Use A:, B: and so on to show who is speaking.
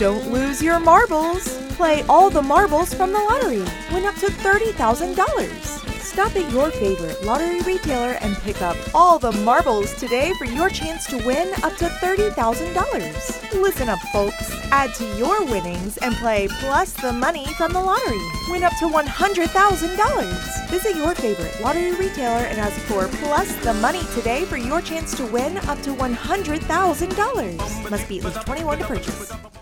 A: Don't lose your marbles. Play all the marbles from the lottery. Win up to $30,000. Stop at your favorite lottery retailer and pick up all the marbles today for your chance to win up to $30,000. Listen up, folks. Add to your winnings and play plus the money from the lottery. Win up to $100,000. Visit your favorite lottery retailer and ask for plus the money today for your chance to win up to $100,000. Must be at least 21 to purchase.